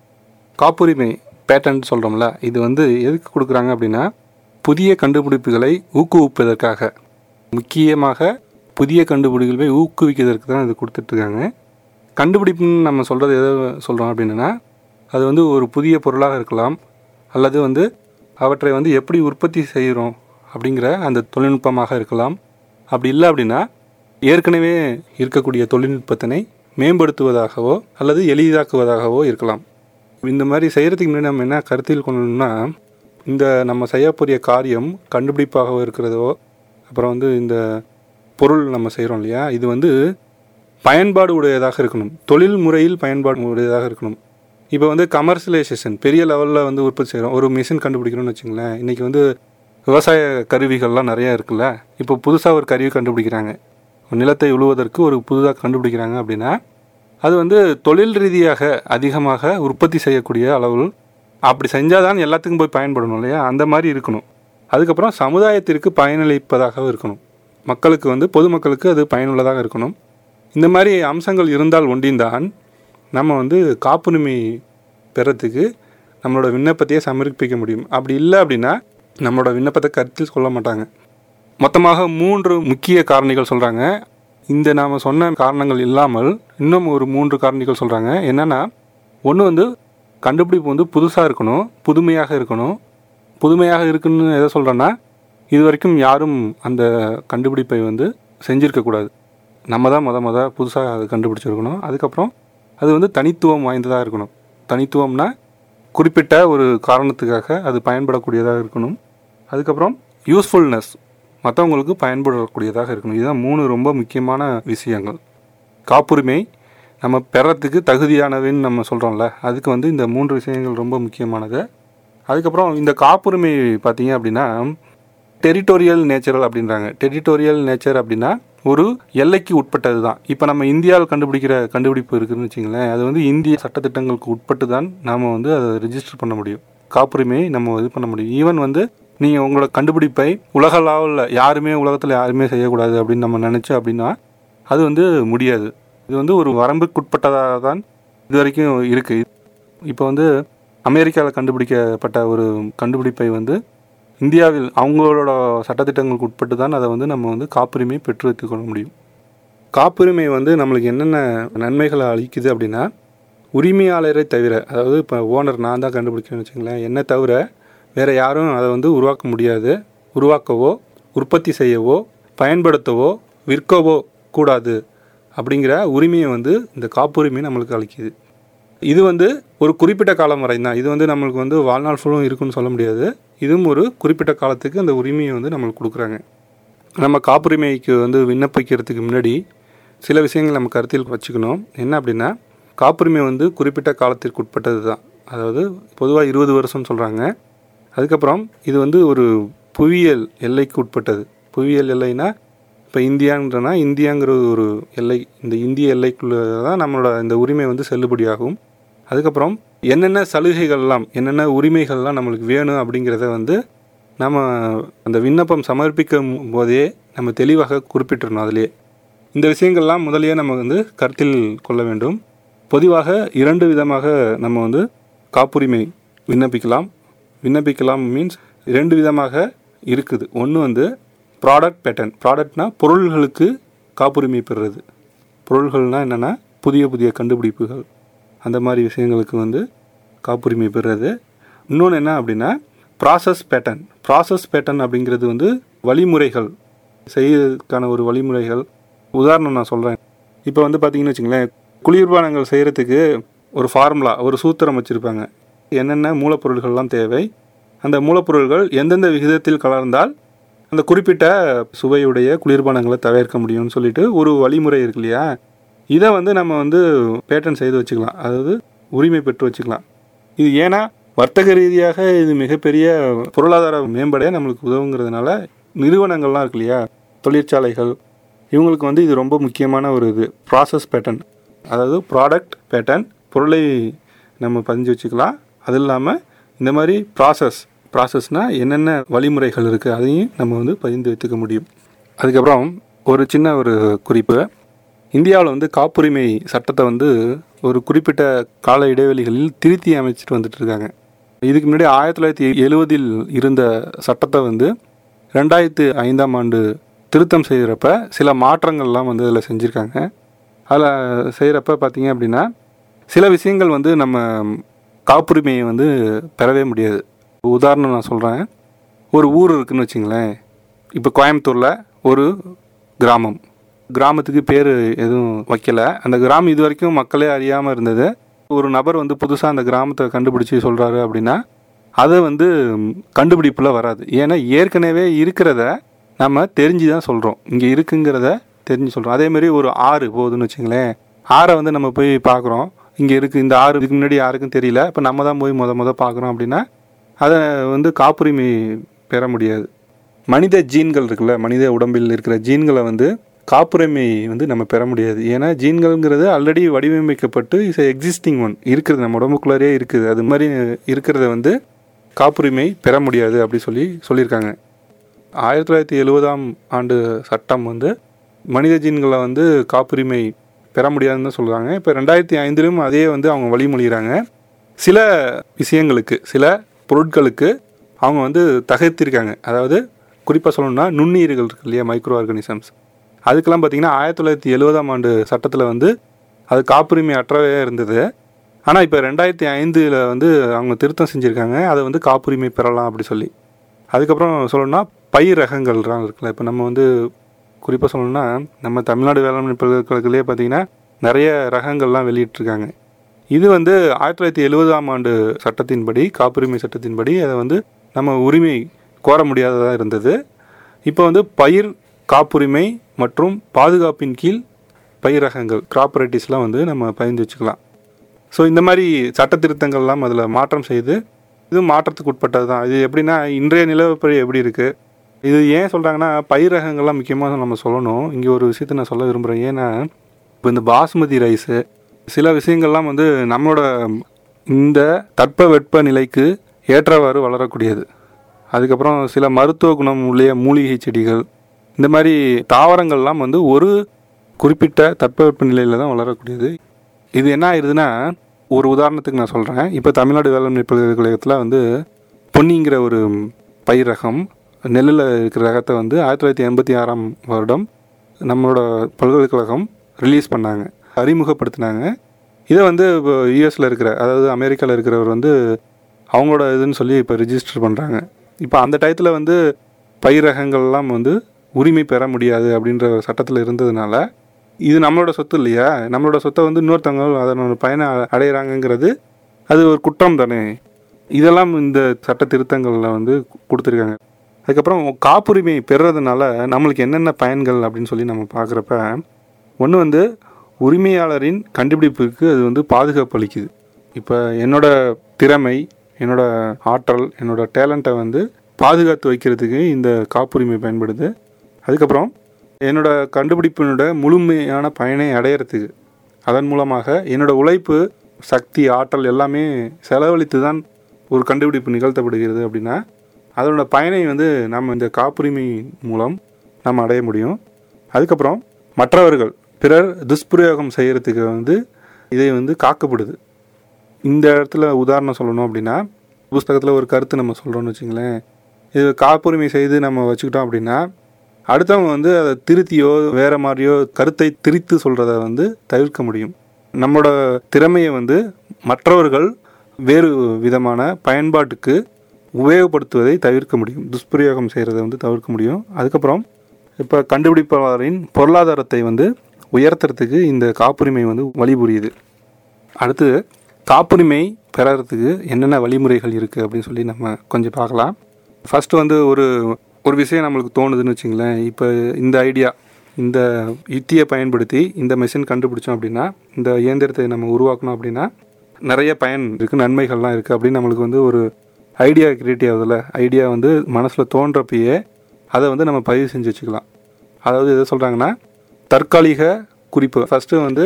S2: காப்புரிமை பேட்டன்ட் சொல்கிறோம்ல, இது வந்து எதுக்கு கொடுக்குறாங்க அப்படின்னா, புதிய கண்டுபிடிப்புகளை ஊக்குவிப்பதற்காக, முக்கியமாக புதிய கண்டுபிடிப்புகளை ஊக்குவிக்கிறதுக்கு தான் இது கொடுத்துட்ருக்காங்க. கண்டுபிடிப்புன்னு நம்ம சொல்கிறது எதை சொல்கிறோம் அப்படின்னா, அது வந்து ஒரு புதிய பொருளாக இருக்கலாம், அல்லது வந்து அவற்றை வந்து எப்படி உற்பத்தி செய்கிறோம் அப்படிங்கிற அந்த தொழில்நுட்பமாக இருக்கலாம். அப்படி இல்லை அப்படின்னா ஏற்கனவே இருக்கக்கூடிய தொழில்நுட்பத்தினை மேம்படுத்துவதாகவோ அல்லது எளிதாக்குவதாகவோ இருக்கலாம். இந்த மாதிரி செய்கிறதுக்கு முன்னாடி நம்ம என்ன கருத்தில் கொள்ளணும்னா, இந்த நம்ம செய்யக்கூடிய காரியம் கண்டுபிடிப்பாக இருக்கிறதோ, அப்புறம் வந்து இந்த பொருள் நம்ம செய்கிறோம் இல்லையா, இது வந்து பயன்பாடு உடையதாக இருக்கணும், தொழில் முறையில் பயன்பாடு உடையதாக இருக்கணும். இப்போ வந்து கமர்ஷியலைசேஷன் பெரிய லெவலில் வந்து உற்பத்தி செய்கிறோம், ஒரு மிஷின் கண்டுபிடிக்கணும்னு வச்சுங்களேன். இன்றைக்கி வந்து விவசாய கருவிகள்லாம் நிறையா இருக்குல்ல. இப்போ புதுசாக ஒரு கருவி கண்டுபிடிக்கிறாங்க, நிலத்தை உழுவதற்கு ஒரு புதுதாக கண்டுபிடிக்கிறாங்க அப்படின்னா, அது வந்து தொழில் ரீதியாக அதிகமாக உற்பத்தி செய்யக்கூடிய அளவில் அப்படி செஞ்சால் தான் எல்லாத்துக்கும் போய் பயன்படணும் இல்லையா, அந்த மாதிரி இருக்கணும். அதுக்கப்புறம் சமுதாயத்திற்கு பயனளிப்பதாக இருக்கணும், மக்களுக்கு வந்து பொதுமக்களுக்கு அது பயனுள்ளதாக இருக்கணும். இந்த மாதிரி அம்சங்கள் இருந்தால் ஒன்றின்தான் நம்ம வந்து காப்புரிமை பெறத்துக்கு நம்மளோட விண்ணப்பத்தையே சமர்ப்பிக்க முடியும். அப்படி இல்லை அப்படின்னா நம்மளோட விண்ணப்பத்தை கருத்தில் கொள்ள மாட்டாங்க. மொத்தமாக 3 முக்கிய காரணிகள் சொல்கிறாங்க. இந்த நாம் சொன்ன காரணங்கள் இல்லாமல் இன்னும் ஒரு 3 காரணிகள் சொல்கிறாங்க. என்னென்னா, ஒன்று வந்து கண்டுபிடிப்பு வந்து புதுசாக இருக்கணும், புதுமையாக இருக்கணும். புதுமையாக இருக்குன்னு எதை சொல்கிறேன்னா, இது வரைக்கும் யாரும் அந்த கண்டுபிடிப்பை வந்து செஞ்சுருக்கக்கூடாது, நம்ம தான் புதுசாக அதை கண்டுபிடிச்சிருக்கணும். அதுக்கப்புறம் அது வந்து தனித்துவம் வாய்ந்ததாக இருக்கணும். தனித்துவம்னா குறிப்பிட்ட ஒரு காரணத்துக்காக அது பயன்படக்கூடியதாக இருக்கணும். அதுக்கப்புறம் யூஸ்ஃபுல்னஸ், மற்றவங்களுக்கு பயன்படக்கூடியதாக இருக்கணும். இதுதான் 3 ரொம்ப முக்கியமான விஷயங்கள். காப்புரிமை நம்ம பெறத்துக்கு தகுதியானவன்னு நம்ம சொல்கிறோம்ல, அதுக்கு வந்து இந்த 3 விஷயங்கள் ரொம்ப முக்கியமானது. அதுக்கப்புறம் இந்த காப்புரிமை பார்த்திங்க அப்படின்னா டெரிட்டோரியல் நேச்சுரல் அப்படின்றாங்க. டெரிட்டோரியல் நேச்சர் அப்படின்னா ஒரு எல்லைக்கு உட்பட்டது தான். இப்போ நம்ம இந்தியாவில் கண்டுபிடிக்கிற கண்டுபிடிப்பு இருக்குதுன்னு வச்சிங்களேன், அது வந்து இந்திய சட்டத்திட்டங்களுக்கு உட்பட்டு தான் நாம் வந்து அதை ரிஜிஸ்டர் பண்ண முடியும், காப்புரிமையை நம்ம இது பண்ண முடியும். ஈவன் வந்து நீங்கள் உங்களோட கண்டுபிடிப்பை உலகளாவில் உலகத்தில் யாருமே செய்யக்கூடாது அப்படின்னு நம்ம நினச்சோம் அப்படின்னா அது வந்து முடியாது. இது வந்து ஒரு வரம்புக்குட்பட்டதாக தான் இது வரைக்கும் இருக்குது. இப்போ வந்து அமெரிக்காவில் கண்டுபிடிக்கப்பட்ட ஒரு கண்டுபிடிப்பை வந்து இந்தியாவில் அவங்களோட சட்டத்திட்டங்களுக்கு உட்பட்டு தான் அதை வந்து நம்ம வந்து காப்புரிமை பெற்று வைத்துக்கொள்ள முடியும். காப்புரிமை வந்து நம்மளுக்கு என்னென்ன நன்மைகளை அளிக்குது அப்படின்னா, உரிமையாளரை தவிர, அதாவது இப்போ ஓனர் நான் தான் கண்டுபிடிக்கிறேன்னு வச்சுங்களேன், என்னை தவிர வேறு யாரும் அதை வந்து உருவாக்க முடியாது, உருவாக்கவோ உற்பத்தி செய்யவோ பயன்படுத்தவோ விற்கவோ கூடாது அப்படிங்கிற உரிமையை வந்து இந்த காப்புரிமை நம்மளுக்கு அளிக்குது. இது வந்து ஒரு குறிப்பிட்ட காலம் வரை தான். இது வந்து நம்மளுக்கு வந்து வாழ்நாள் ஃபுல்லும் இருக்குன்னு சொல்ல முடியாது. இதுவும் ஒரு குறிப்பிட்ட காலத்துக்கு அந்த உரிமையை வந்து நம்மளுக்கு கொடுக்குறாங்க. நம்ம காப்புரிமைக்கு வந்து விண்ணப்பிக்கிறதுக்கு முன்னாடி சில விஷயங்கள் நம்ம கருத்தில் வச்சுக்கணும். என்ன அப்படின்னா, காப்புரிமை வந்து குறிப்பிட்ட காலத்திற்கு உட்பட்டது தான். அதாவது பொதுவாக 20 வருஷம் சொல்கிறாங்க. அதுக்கப்புறம் இது வந்து ஒரு புவியியல் எல்லைக்கு உட்பட்டது. புவியியல் எல்லைனா இப்போ இந்தியான்றனா இந்தியாங்கிற ஒரு எல்லை, இந்த இந்திய எல்லைக்குள்ளே தான் நம்மளோட இந்த உரிமை வந்து செல்லுபடியாகும். அதுக்கப்புறம் என்னென்ன சலுகைகள்லாம் என்னென்ன உரிமைகள்லாம் நம்மளுக்கு வேணும் அப்படிங்கிறத வந்து நம்ம அந்த விண்ணப்பம் சமர்ப்பிக்கும் போதே நம்ம தெளிவாக குறிப்பிட்டிருந்தோம். அதிலே இந்த விஷயங்கள்லாம் முதலியே நம்ம வந்து கருத்தில் கொள்ள வேண்டும். பொதுவாக 2 விதமாக நம்ம வந்து காப்புரிமை விண்ணப்பிக்கலாம் மீன்ஸ் 2 விதமாக இருக்குது. ஒன்று வந்து ப்ராடக்ட் பேட்டன். ப்ராடக்ட்னா பொருள்களுக்கு காப்புரிமை பெறுறது. பொருள்கள்னால் என்னென்னா புதிய புதிய கண்டுபிடிப்புகள், அந்த மாதிரி விஷயங்களுக்கு வந்து காப்புரிமை பெறுறது. இன்னொன்று என்ன அப்படின்னா ப்ராசஸ் பேட்டன் அப்படிங்கிறது வந்து வழிமுறைகள் செய்யறதுக்கான ஒரு வழிமுறைகள். உதாரணம் நான் சொல்கிறேன். இப்போ வந்து பார்த்திங்கன்னு வச்சுங்களேன், குளிர்பானங்கள் செய்கிறதுக்கு ஒரு ஃபார்முலா, ஒரு சூத்திரம் வச்சுருப்பாங்க. என்னென்ன மூலப்பொருள்கள்லாம் தேவை, அந்த மூலப்பொருள்கள் எந்தெந்த விகிதத்தில் கலர்ந்தால் அந்த குறிப்பிட்ட சுவையுடைய குளிர்பானங்களை தவிர்க்க முடியும்னு சொல்லிட்டு ஒரு வழிமுறை இருக்கு இல்லையா. இதை வந்து நம்ம வந்து பேட்டன் செய்து வச்சுக்கலாம், அதாவது உரிமை பெற்று வச்சுக்கலாம். இது ஏன்னா வர்த்தக ரீதியாக இது மிகப்பெரிய பொருளாதார மேம்படைய நம்மளுக்கு உதவுங்கிறதுனால நிறுவனங்கள்லாம் இருக்கு இல்லையா, தொழிற்சாலைகள், இவங்களுக்கு வந்து இது ரொம்ப முக்கியமான ஒரு இது ப்ராசஸ் பேட்டன். அதாவது ப்ராடக்ட் பேட்டன், பொருளை நம்ம பதிஞ்சு வச்சுக்கலாம். அது இல்லாமல் இந்த மாதிரி ப்ராசஸ்னால் என்னென்ன வழிமுறைகள் இருக்குது அதையும் நம்ம வந்து பதிந்து வைத்துக்க முடியும். அதுக்கப்புறம் ஒரு சின்ன ஒரு குறிப்பு, இந்தியாவில் வந்து காப்புரிமை சட்டத்தை வந்து ஒரு குறிப்பிட்ட கால இடைவெளிகளில் திருத்தி அமைச்சிட்டு வந்துட்டு இருக்காங்க. இதுக்கு முன்னாடி 1970 இருந்த சட்டத்தை வந்து 2005ஆம் ஆண்டு திருத்தம் செய்கிறப்ப சில மாற்றங்கள்லாம் வந்து அதில் செஞ்சுருக்காங்க. அதில் செய்கிறப்ப பார்த்திங்க அப்படின்னா சில விஷயங்கள் வந்து நம்ம காப்புரிமையை வந்து பெறவே முடியாது. உதாரணம் நான் சொல்கிறேன். ஒரு ஊர் இருக்குதுன்னு வச்சுங்களேன். இப்போ கோயம்புத்தூரில் ஒரு கிராமத்துக்கு பேர் எதுவும் வைக்கலை. அந்த கிராமம் இது வரைக்கும் மக்களே அறியாமல் இருந்தது. ஒரு நபர் வந்து புதுசாக அந்த கிராமத்தை கண்டுபிடிச்சி சொல்கிறாரு அப்படின்னா அதை வந்து கண்டுபிடிப்பில் வராது. ஏன்னா ஏற்கனவே இருக்கிறத நம்ம தெரிஞ்சு தான் சொல்கிறோம், இங்கே இருக்குங்கிறத தெரிஞ்சு சொல்கிறோம். அதேமாரி ஒரு ஆறு போகுதுன்னு வச்சுங்களேன். ஆறை வந்து நம்ம போய் பார்க்குறோம், இங்கே இருக்குது, இந்த ஆறு இதுக்கு முன்னாடி யாருக்கும் தெரியல, இப்போ நம்ம தான் போய் முத பார்க்குறோம் அப்படின்னா அதை வந்து காப்புரிமை பெற முடியாது. மனித ஜீன்கள் இருக்குல்ல, மனித உடம்பில் இருக்கிற ஜீன்களை வந்து காப்புரிமை வந்து நம்ம பெற முடியாது. ஏன்னா ஜீன்கள்ங்கிறது ஆல்ரெடி வடிவமைக்கப்பட்டு இஸ் எக்ஸிஸ்டிங் ஒன் இருக்குது, நம்ம உடம்புக்குள்ளாரே இருக்குது. அது மாதிரி இருக்கிறத வந்து காப்புரிமை பெற முடியாது அப்படி சொல்லியிருக்காங்க. 1970ஆம் ஆண்டு சட்டம் வந்து மனித ஜீன்களை வந்து காப்புரிமை பெற முடியாதுன்னு தான் சொல்கிறாங்க. இப்போ 2005 அதே வந்து அவங்க வழிமொழிகிறாங்க. சில விஷயங்களுக்கு, சில பொருட்களுக்கு அவங்க வந்து தகர்த்திருக்காங்க. அதாவது குறிப்பாக சொல்லணும்னா நுண்ணுயிர்கள் இருக்கு இல்லையா, மைக்ரோ ஆர்கானிசம்ஸ், அதுக்கெல்லாம் பார்த்திங்கன்னா 1970ஆம் ஆண்டு சட்டத்தில் வந்து அது காப்புரிமை அற்றவே இருந்தது. ஆனால் இப்போ 2005 வந்து அவங்க திருத்தம் செஞ்சுருக்காங்க, அதை வந்து காப்புரிமை பெறலாம் அப்படி சொல்லி. அதுக்கப்புறம் சொல்லணும்னா பயிர் ரகங்கள்லாம் இருக்குல்ல. இப்போ நம்ம வந்து குறிப்பாக சொல்லணும்னா நம்ம தமிழ்நாடு வேளாண்மை பல்கலைக்கழகத்திலே பார்த்திங்கன்னா நிறைய ரகங்கள்லாம் வெளியிட்டிருக்காங்க. இது வந்து 1970ஆம் ஆண்டு சட்டத்தின்படி, காப்புரிமை சட்டத்தின்படி அதை வந்து நம்ம உரிமை கோர முடியாததாக இருந்தது. இப்போ வந்து பயிர் காப்புரிமை மற்றும் பாதுகாப்பின் கீழ் பயிர் ரகங்கள் கிராப் வெரைட்டிஸ்லாம் வந்து நம்ம பயந்து வச்சுக்கலாம். ஸோ இந்த மாதிரி சட்ட திருத்தங்கள்லாம் அதில் மாற்றம் செய்து இது மாற்றத்துக்கு உட்பட்டது தான். இது எப்படின்னா இன்றைய நிலவரப்படி எப்படி இருக்குது, இது ஏன் சொல்கிறாங்கன்னா பயிர் ரகங்கள்லாம் முக்கியமாக நம்ம சொல்லணும். இங்கே ஒரு விஷயத்தை நான் சொல்ல விரும்புகிறேன். ஏன்னா இப்போ இந்த பாஸ்மதி ரைஸு சில விஷயங்கள்லாம் வந்து நம்மளோட இந்த தட்பவெட்ப நிலைக்கு ஏற்றவாறு வளரக்கூடியது. அதுக்கப்புறம் சில மருத்துவ குணம் உள்ள மூலிகை செடிகள், இந்த மாதிரி தாவரங்கள்லாம் வந்து ஒரு குறிப்பிட்ட தட்பவெட்ப நிலையில் தான் வளரக்கூடியது. இது என்ன ஆயிடுதுன்னா, ஒரு உதாரணத்துக்கு நான் சொல்கிறேன். இப்போ தமிழ்நாடு வேளாண்மை பல்கலைக்கழகத்தில் வந்து பொன்னிங்கிற ஒரு பயிர் ரகம், நெல்லில் இருக்கிற ரகத்தை வந்து 1986ஆம் வருடம் நம்மளோட பல்கலைக்கழகம் ரிலீஸ் பண்ணாங்க, அறிமுகப்படுத்தினாங்க. இதை வந்து இப்போ யூஎஸில் இருக்கிற, அதாவது அமெரிக்காவில் இருக்கிறவர் வந்து அவங்களோட இதுன்னு சொல்லி இப்போ ரிஜிஸ்டர் பண்ணுறாங்க. இப்போ அந்த டயத்தில் வந்து பயிர் ரகங்கள்லாம் வந்து உரிமை பெற முடியாது அப்படின்ற சட்டத்தில் இருந்ததுனால இது நம்மளோட சொத்து இல்லையா, நம்மளோட சொத்தை வந்து இன்னொருத்தவங்க அதனோட பயனை அடைகிறாங்கங்கிறது அது ஒரு குற்றம் தானே. இதெல்லாம் இந்த சட்ட திருத்தங்களில் வந்து கொடுத்துருக்காங்க. அதுக்கப்புறம் காப்புரிமை பெறுறதுனால நம்மளுக்கு என்னென்ன பயன்கள் அப்படின்னு சொல்லி நம்ம பார்க்குறப்ப, ஒன்று வந்து உரிமையாளரின் கண்டுபிடிப்புக்கு அது வந்து பாதுகாப்பு அளிக்குது. இப்போ என்னோடய திறமை, என்னோடய ஆற்றல், என்னோடய டேலண்ட்டை வந்து பாதுகாத்து வைக்கிறதுக்கு இந்த காப்புரிமை பயன்படுது. அதுக்கப்புறம் என்னோடய கண்டுபிடிப்பினோட முழுமையான பயனை அடையிறதுக்கு, அதன் மூலமாக என்னோடய உழைப்பு, சக்தி, ஆற்றல் எல்லாமே செலவழித்து தான் ஒரு கண்டுபிடிப்பு நிகழ்த்தப்படுகிறது அப்படின்னா அதனோட பயனை வந்து நம்ம இந்த காப்புரிமை மூலம் நம்ம அடைய முடியும். அதுக்கப்புறம் மற்றவர்கள், பிறர் துஷ்பிரயோகம் செய்கிறதுக்கு வந்து இதை வந்து காக்கப்படுது. இந்த இடத்துல உதாரணம் சொல்லணும் அப்படின்னா, புஸ்தகத்தில் ஒரு கருத்து நம்ம சொல்கிறோன்னு வச்சுங்களேன், இது காப்புரிமை செய்து நம்ம வச்சுக்கிட்டோம் அப்படின்னா அடுத்தவங்க வந்து அதை திருத்தியோ வேறு மாதிரியோ கருத்தை திரித்து சொல்கிறத வந்து தவிர்க்க முடியும். நம்மளோட திறமையை வந்து மற்றவர்கள் வேறு விதமான பயன்பாட்டுக்கு உபயோகப்படுத்துவதை தவிர்க்க முடியும், துஷ்பிரயோகம் செய்கிறத வந்து தவிர்க்க முடியும். அதுக்கப்புறம் இப்போ கண்டுபிடிப்பாளரின் பொருளாதாரத்தை வந்து உயர்த்துறதுக்கு இந்த காப்புரிமை வந்து வழிபுரியுது. அடுத்து காப்புரிமை பெறறதுக்கு என்னென்ன வழிமுறைகள் இருக்குது அப்படின்னு சொல்லி நம்ம கொஞ்சம் பார்க்கலாம். ஃபஸ்ட்டு வந்து ஒரு விஷயம் நம்மளுக்கு தோணுதுன்னு வச்சுங்களேன். இப்போ இந்த ஐடியா, இந்த யுத்தியை பயன்படுத்தி இந்த மெஷின் கண்டுபிடிச்சோம் அப்படின்னா, இந்த இயந்திரத்தை நம்ம உருவாக்கணும் அப்படின்னா நிறைய பயன் இருக்குது, நன்மைகள்லாம் இருக்குது அப்படின்னு நம்மளுக்கு வந்து ஒரு ஐடியா கிரியேட் ஆகுதுல்ல. ஐடியா வந்து மனசில் தோன்றப்பயே அதை வந்து நம்ம பதிவு செஞ்சு வச்சுக்கலாம். அதாவது எதை சொல்கிறாங்கன்னா, தற்காலிக குறிப்பு. ஃபஸ்ட்டு வந்து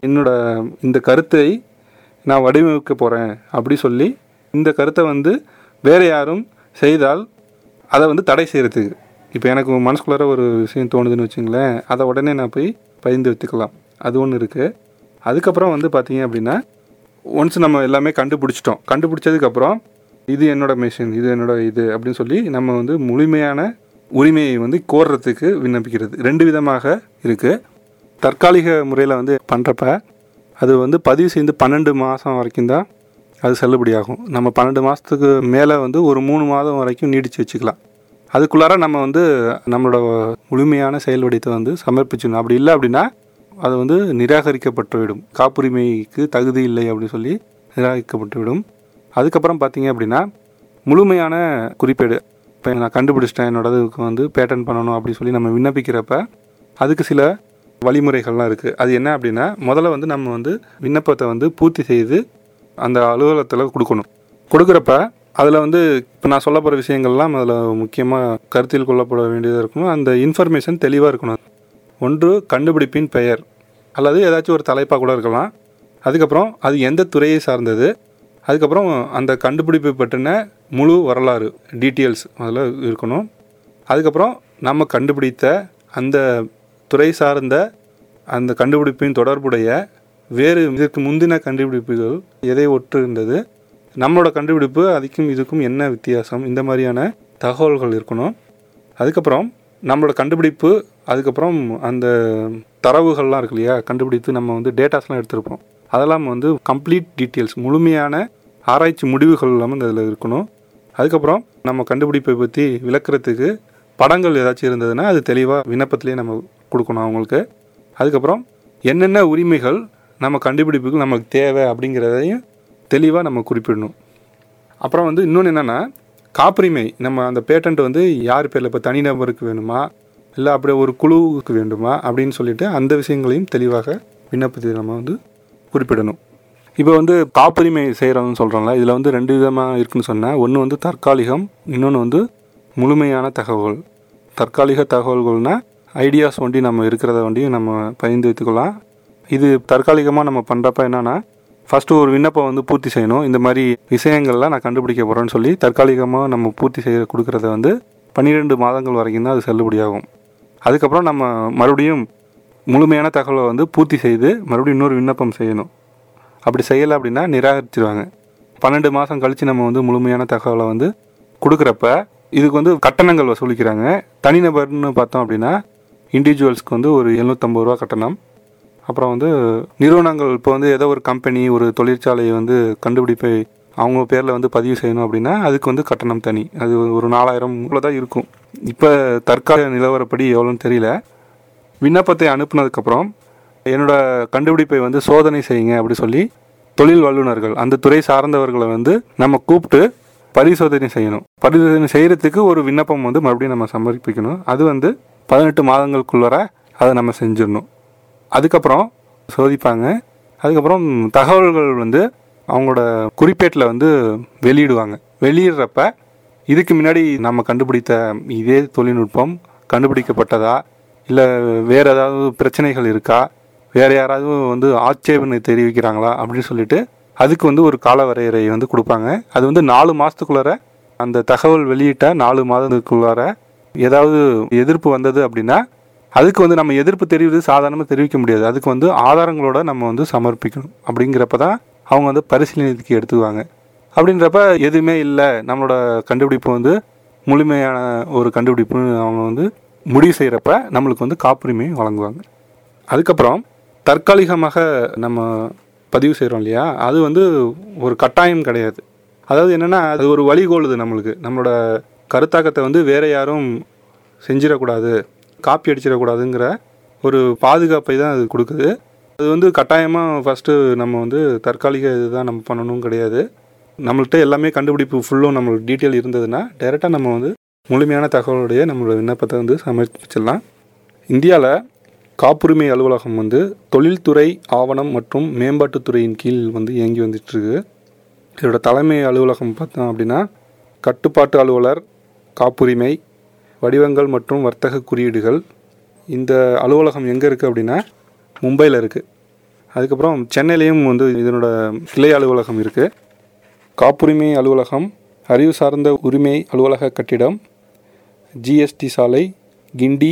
S2: இந்த கருத்தை நான் வடிவமைக்க போகிறேன் அப்படி சொல்லி இந்த கருத்தை வந்து வேறு யாரும் செய்தால் அதை வந்து தடை செய்கிறதுக்கு. இப்போ எனக்கு மனசுக்குள்ளார ஒரு விஷயம் தோணுதுன்னு வச்சுங்களேன், அதை உடனே நான் போய் பதிந்து வைத்துக்கலாம். அது ஒன்று இருக்குது. அதுக்கப்புறம் வந்து பார்த்திங்க அப்படின்னா, ஒன்ஸ் நம்ம எல்லாமே கண்டுபிடிச்சதுக்கப்புறம் இது என்னோடய மிஷின், இது என்னோடய இது அப்படின்னு சொல்லி நம்ம வந்து முழுமையான உரிமையை வந்து கோர்றதுக்கு விண்ணப்பிக்கிறது. 2 விதமாக இருக்குது. தற்காலிக முறையில் வந்து பண்ணுறப்ப அது வந்து பதிவு செய்து 12 மாதம் வரைக்கும் தான் அது செல்லுபடியாகும். நம்ம 12 மாதத்துக்கு மேலே வந்து ஒரு 3 மாதம் வரைக்கும் நீடித்து வச்சுக்கலாம். அதுக்குள்ளார நம்ம வந்து நம்மளோட முழுமையான செயல் வடிவத்தை வந்து சமர்ப்பிச்சிடணும். அப்படி இல்லை அப்படின்னா அது வந்து நிராகரிக்கப்பட்டுவிடும், காப்புரிமைக்கு தகுதி இல்லை அப்படின்னு சொல்லி நிராகரிக்கப்பட்டுவிடும். அதுக்கப்புறம் பார்த்திங்க அப்படின்னா முழுமையான குறிப்பேடு, இப்போ நான் கண்டுபிடிச்சிட்டேன், என்னோடதுக்கு வந்து பேட்டன் பண்ணணும் அப்படின்னு சொல்லி நம்ம விண்ணப்பிக்கிறப்ப அதுக்கு சில வழிமுறைகள்லாம் இருக்குது. அது என்ன அப்படின்னா, முதல்ல வந்து நம்ம வந்து விண்ணப்பத்தை வந்து பூர்த்தி செய்து அந்த அலுவலகத்தில் கொடுக்குறப்ப அதில் வந்து இப்போ நான் சொல்ல போகிற விஷயங்கள்லாம் அதில் முக்கியமாக கருத்தில் கொள்ளப்பட வேண்டியதாக இருக்கணும். அந்த இன்ஃபர்மேஷன் தெளிவாக இருக்கணும். ஒன்று கண்டுபிடிப்பின் பெயர் அல்லது ஏதாச்சும் ஒரு தலைப்பாக கூட இருக்கலாம். அதுக்கப்புறம் அது எந்த துறையை சார்ந்தது, அதுக்கப்புறம் அந்த கண்டுபிடிப்பை பற்றின முழு வரலாறு, டீட்டெயில்ஸ் அதில் இருக்கணும். அதுக்கப்புறம் நம்ம கண்டுபிடித்த அந்த துறை சார்ந்த அந்த கண்டுபிடிப்பின் தொடர்புடைய வேறு இதற்கு முந்தின கண்டுபிடிப்புகள் எதை ஒற்று இருந்தது, நம்மளோட கண்டுபிடிப்பு அதுக்கும் இதுக்கும் என்ன வித்தியாசம், இந்த மாதிரியான தகவல்கள் இருக்கணும். அதுக்கப்புறம் நம்மளோட கண்டுபிடிப்பு, அதுக்கப்புறம் அந்த தரவுகள்லாம் இருக்கு இல்லையா, கண்டுபிடித்து நம்ம வந்து டேட்டாஸ்லாம் எடுத்திருப்போம், அதெல்லாம் வந்து கம்ப்ளீட் டீட்டெயில்ஸ், முழுமையான ஆராய்ச்சி முடிவுகள் எல்லாமே அதில் இருக்கணும். அதுக்கப்புறம் நம்ம கண்டுபிடிப்பை பற்றி விளக்குறதுக்கு படங்கள் ஏதாச்சும் இருந்ததுன்னா அது தெளிவாக விண்ணப்பத்திலே நம்ம கொடுக்கணும் அவங்களுக்கு. அதுக்கப்புறம் என்னென்ன உரிமைகள் நம்ம கண்டுபிடிப்புக்கு நமக்கு தேவை அப்படிங்கிறதையும் தெளிவாக நம்ம குறிப்பிடணும். அப்புறம் வந்து இன்னொன்று என்னென்னா, காப்புரிமை நம்ம அந்த பேட்டன்ட் வந்து யார் பேரில், இப்போ தனிநபருக்கு வேணுமா இல்லை அப்படி ஒரு குழுவுக்கு வேண்டுமா அப்படின்னு சொல்லிட்டு அந்த விஷயங்களையும் தெளிவாக விண்ணப்பத்தை நம்ம வந்து குறிப்பிடணும். இப்போ வந்து காப்புரிமை செய்கிறோம்னு சொல்கிறோம்ல, இதில் வந்து 2 விதமாக இருக்குதுன்னு சொன்னால், ஒன்று வந்து தற்காலிகம், இன்னொன்று வந்து முழுமையான தகவல். தற்காலிக தகவல்கள்னால் ஐடியாஸ் ஒண்டி நம்ம இருக்கிறத ஒண்டியும் நம்ம பதிந்து வைத்துக்கலாம். இது தற்காலிகமாக நம்ம பண்ணுறப்ப என்னென்னா, ஃபஸ்ட்டு ஒரு விண்ணப்பம் வந்து பூர்த்தி செய்யணும். இந்த மாதிரி விஷயங்கள்லாம் நான் கண்டுபிடிக்க போகிறேன்னு சொல்லி தற்காலிகமாக நம்ம பூர்த்தி செய்ய கொடுக்குறத வந்து 12 மாதங்கள் வரைக்கும் தான் அது செல்லுபடியாகும். அதுக்கப்புறம் நம்ம மறுபடியும் முழுமையான தகவலை வந்து பூர்த்தி செய்து மறுபடியும் இன்னொரு விண்ணப்பம் செய்யணும். அப்படி செய்யலை அப்படின்னா நிராகரிச்சிருவாங்க. 12 மாதம் கழித்து நம்ம வந்து முழுமையான தகவலை வந்து கொடுக்குறப்ப இதுக்கு வந்து கட்டணங்கள் வசூலிக்கிறாங்க. தனிநபர்னு பார்த்தோம் அப்படின்னா இண்டிவிஜுவல்ஸ்க்கு வந்து ஒரு 750 ரூபா கட்டணம். அப்புறம் வந்து நிறுவனங்கள் இப்போ வந்து ஏதோ ஒரு கம்பெனி, ஒரு தொழிற்சாலையை வந்து கண்டுபிடிப்பை அவங்க பேரில் வந்து பதிவு செய்யணும் அப்படின்னா அதுக்கு வந்து கட்டணம் தனி, அது ஒரு 4000 இவ்வளோ தான் இருக்கும். இப்போ தற்காலிக நிலவரப்படி எவ்வளோன்னு தெரியல. விண்ணப்பத்தை அனுப்புனதுக்கப்புறம் என்னோடய கண்டுபிடிப்பை வந்து சோதனை செய்யுங்க அப்படி சொல்லி தொழில் வல்லுநர்கள், அந்த துறை சார்ந்தவர்களை வந்து நம்ம கூப்பிட்டு பரிசோதனை செய்யணும். பரிசோதனை செய்கிறதுக்கு ஒரு விண்ணப்பம் வந்து மறுபடியும் நம்ம சமர்ப்பிக்கணும். அது வந்து 18 மாதங்களுக்குள்ளார அதை நம்ம செஞ்சிடணும். அதுக்கப்புறம் சோதிப்பாங்க. அதுக்கப்புறம் தகவல்கள் வந்து அவங்களோட குறிப்பேட்டில் வந்து வெளியிடுவாங்க. வெளியிடுறப்ப இதுக்கு முன்னாடி நம்ம கண்டுபிடித்த இதே தொழில்நுட்பம் கண்டுபிடிக்கப்பட்டதா, இல்லை வேறு ஏதாவது பிரச்சனைகள் இருக்கா, வேறு யாராவது வந்து ஆட்சேபனை தெரிவிக்கிறாங்களா அப்படின்னு சொல்லிட்டு அதுக்கு வந்து ஒரு கால வரையறை வந்து கொடுப்பாங்க. அது வந்து 4 மாதத்துக்குள்ளார, அந்த தகவல் வெளியிட்ட 4 மாதத்துக்குள்ளார ஏதாவது எதிர்ப்பு வந்தது அப்படின்னா அதுக்கு வந்து நம்ம எதிர்ப்பு தெரிவித்து சாதாரணமாக தெரிவிக்க முடியாது. அதுக்கு வந்து ஆதாரங்களோட நம்ம வந்து சமர்ப்பிக்கணும். அப்படிங்கிறப்ப தான் அவங்க வந்து பரிசீலனைக்கு எடுத்துக்குவாங்க. அப்படின்றப்ப எதுவுமே இல்லை, நம்மளோட கண்டுபிடிப்பு வந்து முழுமையான ஒரு கண்டுபிடிப்புன்னு அவங்க வந்து முடிவு செய்கிறப்ப நம்மளுக்கு வந்து காப்புரிமை வழங்குவாங்க. அதுக்கப்புறம் தற்காலிகமாக நம்ம பதிவு செய்கிறோம் இல்லையா, அது வந்து ஒரு கட்டாயம் கிடையாது. அதாவது என்னென்னா, அது ஒரு வழிகோலுது நம்மளுக்கு. நம்மளோட கருத்தாக்கத்தை வந்து வேறு யாரும் செஞ்சிடக்கூடாது, காப்பி அடிச்சிடக்கூடாதுங்கிற ஒரு பாதுகாப்பை தான் அது கொடுக்குது. அது வந்து கட்டாயமாக ஃபஸ்ட்டு நம்ம வந்து தற்காலிக இதுதான் நம்ம பண்ணணும் கிடையாது. நம்மள்கிட்ட எல்லாமே கண்டுபிடிப்பு ஃபுல்லும் நம்மளுக்கு டீட்டெயில் இருந்ததுன்னா டைரெக்டாக நம்ம வந்து முழுமையான தகவலுடைய நம்மளோட விண்ணப்பத்தை வந்து சமர்ப்பிச்சிடலாம். இந்தியாவில் காப்புரிமை அலுவலகம் வந்து தொழில்துறை ஆவணம் மற்றும் மேம்பாட்டுத்துறையின் கீழ் வந்து இயங்கி வந்துட்டுருக்கு. இதோட தலைமை அலுவலகம் பார்த்தோம் அப்படின்னா கட்டுப்பாட்டு அலுவலர், காப்புரிமை, வடிவங்கள் மற்றும் வர்த்தக குறியீடுகள். இந்த அலுவலகம் எங்கே இருக்குது அப்படின்னா மும்பையில் இருக்குது. அதுக்கப்புறம் சென்னையிலையும் வந்து இதனோட கிளை அலுவலகம் இருக்குது. காப்புரிமை அலுவலகம், அறிவு சார்ந்த உரிமை அலுவலக கட்டிடம், ஜிஎஸ்டி சாலை, கிண்டி,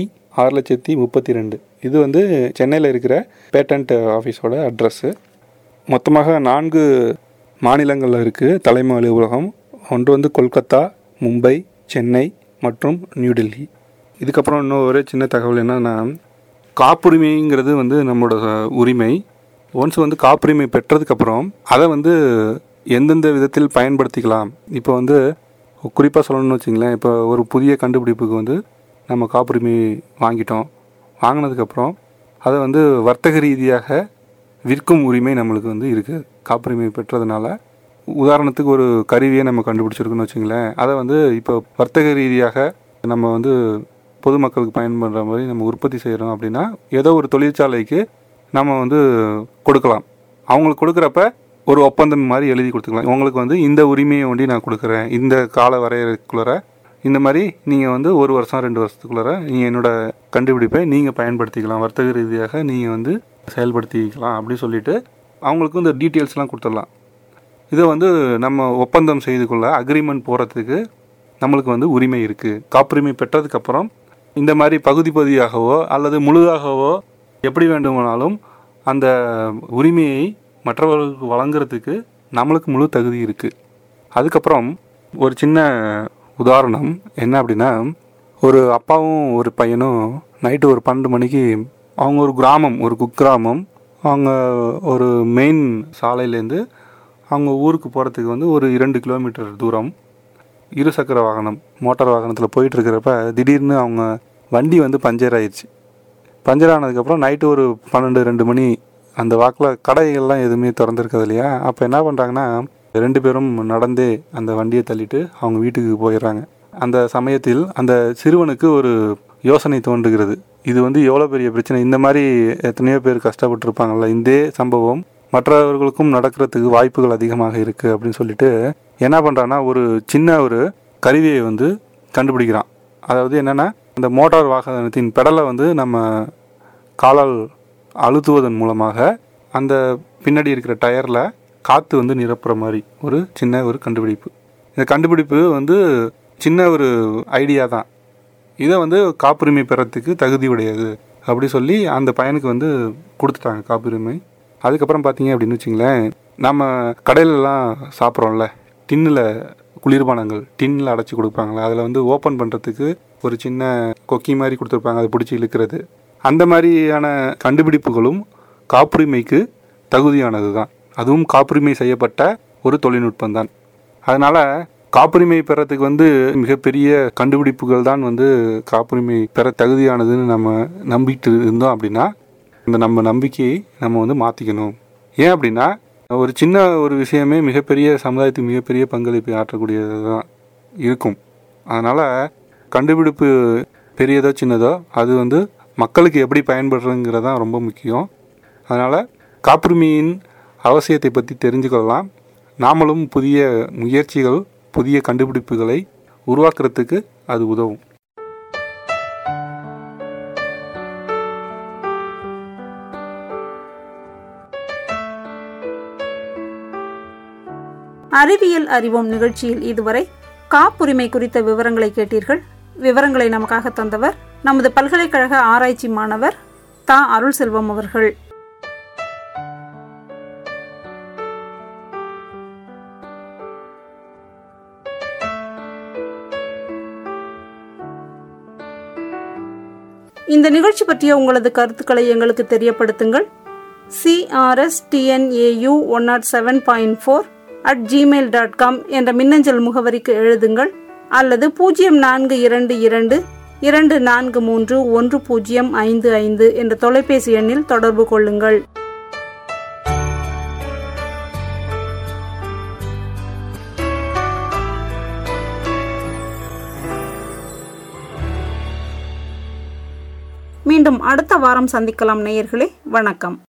S2: 6,32,000. இது வந்து சென்னையில் இருக்கிற பேட்டன்ட் ஆஃபீஸோட அட்ரஸ்ஸு. மொத்தமாக 4 மாநிலங்களில் இருக்குது தலைமை அலுவலகம். ஒன்று வந்து கொல்கத்தா, மும்பை, சென்னை மற்றும் நியூடெல்லி. இதுக்கப்புறம் இன்னும் ஒரு சின்ன தகவல் என்னன்னா, காப்புரிமைங்கிறது வந்து நம்மளோட உரிமை. ஒன்ஸ் வந்து காப்புரிமை பெற்றதுக்கப்புறம் அதை வந்து எந்தெந்த விதத்தில் பயன்படுத்திக்கலாம். இப்போ வந்து குறிப்பாக சொல்லணும்னு வச்சிங்களேன், இப்போ ஒரு புதிய கண்டுபிடிப்புக்கு வந்து நம்ம காப்புரிமை வாங்கினதுக்கப்புறம் அதை வந்து வர்த்தக ரீதியாக விற்கும் உரிமை நம்மளுக்கு வந்து இருக்குது காப்புரிமை பெற்றதுனால. உதாரணத்துக்கு ஒரு கருவியை நம்ம கண்டுபிடிச்சிருக்கோன்னு வச்சிங்களேன், அதை வந்து இப்போ வர்த்தக ரீதியாக நம்ம வந்து பொதுமக்களுக்கு பயன்படுற மாதிரி நம்ம உற்பத்தி செய்கிறோம் அப்படின்னா ஏதோ ஒரு தொழிற்சாலைக்கு நம்ம வந்து கொடுக்கலாம். அவங்களுக்கு கொடுக்குறப்ப ஒரு ஒப்பந்தம் மாதிரி எழுதி கொடுத்துக்கலாம். உங்களுக்கு வந்து இந்த உரிமையை ஒண்டி நான் கொடுக்குறேன், இந்த கால வரையறைக்குள்ளார இந்த மாதிரி நீங்கள் வந்து 1 வருஷம் 2 வருஷத்துக்குள்ளார நீங்கள் என்னோடய கண்டுபிடிப்பை நீங்கள் பயன்படுத்திக்கலாம், வர்த்தக ரீதியாக நீங்கள் வந்து செயல்படுத்திக்கலாம் அப்படின்னு சொல்லிட்டு அவங்களுக்கு இந்த டீட்டெயில்ஸ்லாம் கொடுத்துடலாம். இதை வந்து நம்ம ஒப்பந்தம் செய்து கொள்ள அக்ரிமெண்ட் போகிறதுக்கு நம்மளுக்கு வந்து உரிமை இருக்குது. காப்புரிமை பெற்றதுக்கப்புறம் இந்த மாதிரி பகுதி பகுதியாகவோ அல்லது முழுதாகவோ எப்படி வேண்டுமானாலும் அந்த உரிமையை மற்றவர்களுக்கு வழங்குறதுக்கு நம்மளுக்கு முழு தகுதி இருக்குது. அதுக்கப்புறம் ஒரு சின்ன உதாரணம் என்ன அப்படின்னா, ஒரு அப்பாவும் ஒரு பையனும் நைட்டு ஒரு 12 மணிக்கு அவங்க ஒரு கிராமம், ஒரு குக்கிராமம், அவங்க ஒரு மெயின் சாலையிலேருந்து அவங்க ஊருக்கு போகிறதுக்கு வந்து ஒரு 2 கிலோமீட்டர் தூரம் இருசக்கர வாகனம், மோட்டார் வாகனத்தில் போயிட்டுருக்கிறப்ப திடீர்னு அவங்க வண்டி வந்து பஞ்சர் ஆயிடுச்சு. பஞ்சர் ஆனதுக்கப்புறம் நைட்டு ஒரு 12-2 மணி அந்த வாக்கில் கடைகள்லாம் எதுவுமே திறந்துருக்காது இல்லையா. அப்போ என்ன பண்ணுறாங்கன்னா 2 பேரும் நடந்தே அந்த வண்டியை தள்ளிட்டு அவங்க வீட்டுக்கு போயிடுறாங்க. அந்த சமயத்தில் அந்த சிறுவனுக்கு ஒரு யோசனை தோன்றுகிறது. இது வந்து எவ்வளோ பெரிய பிரச்சனை, இந்த மாதிரி எத்தனையோ பேர் கஷ்டப்பட்டுருப்பாங்கள்ல, இந்த சம்பவம் மற்றவர்களுக்கும் நடக்கிறதுக்கு வாய்ப்புகள் அதிகமாக இருக்குது அப்படின்னு சொல்லிட்டு என்ன பண்ணுறான்னா ஒரு சின்ன ஒரு கருவியை வந்து கண்டுபிடிக்கிறான். அதாவது என்னென்னா, அந்த மோட்டார் வாகனத்தின் பெடலை வந்து நம்ம காலால் அழுத்துவதன் மூலமாக அந்த பின்னாடி இருக்கிற டயரில் காற்று வந்து நிரப்புற மாதிரி ஒரு சின்ன ஒரு கண்டுபிடிப்பு. இந்த கண்டுபிடிப்பு வந்து சின்ன ஒரு ஐடியா தான். இதை வந்து காப்புரிமை பெறத்துக்கு தகுதி உடையது அப்படி சொல்லி அந்த பையனுக்கு வந்து கொடுத்துட்டாங்க காப்புரிமை. அதுக்கப்புறம் பார்த்தீங்க அப்படின்னு வச்சிங்களேன், நம்ம கடையிலலாம் சாப்பிட்றோம்ல, டின்னில் குளிர்பானங்கள் டின்னில் அடைச்சி கொடுப்பாங்களே, அதில் வந்து ஓப்பன் பண்ணுறதுக்கு ஒரு சின்ன கொக்கி மாதிரி கொடுத்துருப்பாங்க, அதை பிடிச்சி இழுக்கிறது. அந்த மாதிரியான கண்டுபிடிப்புகளும் காப்புரிமைக்கு தகுதியானது தான். அதுவும் காப்புரிமை செய்யப்பட்ட ஒரு தொழில்நுட்பம் தான். அதனால் காப்புரிமை பெறத்துக்கு வந்து மிகப்பெரிய கண்டுபிடிப்புகள் தான் வந்து காப்புரிமை பெற தகுதியானதுன்னு நம்ம நம்பிட்டு இருந்தோம் அப்படின்னா, இந்த நம்ம நம்பிக்கையை நம்ம வந்து மாற்றிக்கணும். ஏன் அப்படின்னா, ஒரு சின்ன ஒரு விஷயமே மிகப்பெரிய சமுதாயத்துக்கு மிகப்பெரிய பங்களிப்பை ஆற்றக்கூடியது தான் இருக்கும். அதனால் கண்டுபிடிப்பு பெரியதோ சின்னதோ அது மக்களுக்கு எப்படி பயன்படுறதுங்கிறது தான் ரொம்ப முக்கியம். அதனால் காப்புரிமையின் அவசியத்தை பற்றி தெரிஞ்சுக்கொள்ளலாம். நாமளும் புதிய முயற்சிகள், புதிய கண்டுபிடிப்புகளை உருவாக்குறதுக்கு அது உதவும்.
S1: அறிவியல் அறிவோம் நிகழ்ச்சியில் இதுவரை காப்புரிமை குறித்த விவரங்களை கேட்டீர்கள். விவரங்களை நமக்காக தந்தவர் நமது பல்கலைக்கழக ஆராய்ச்சி மாணவர் தா. அருள் செல்வம் அவர்கள். இந்த நிகழ்ச்சி பற்றிய உங்களது கருத்துக்களை எங்களுக்கு தெரியப்படுத்துங்கள். crstnu107.4@gmail.com என்ற மின்னஞ்சல் முகவரிக்கு எழுதுங்கள் அல்லது 0422431055 என்ற தொலைபேசி எண்ணில் தொடர்பு கொள்ளுங்கள். மீண்டும் அடுத்த வாரம் சந்திக்கலாம் நேயர்களே. வணக்கம்.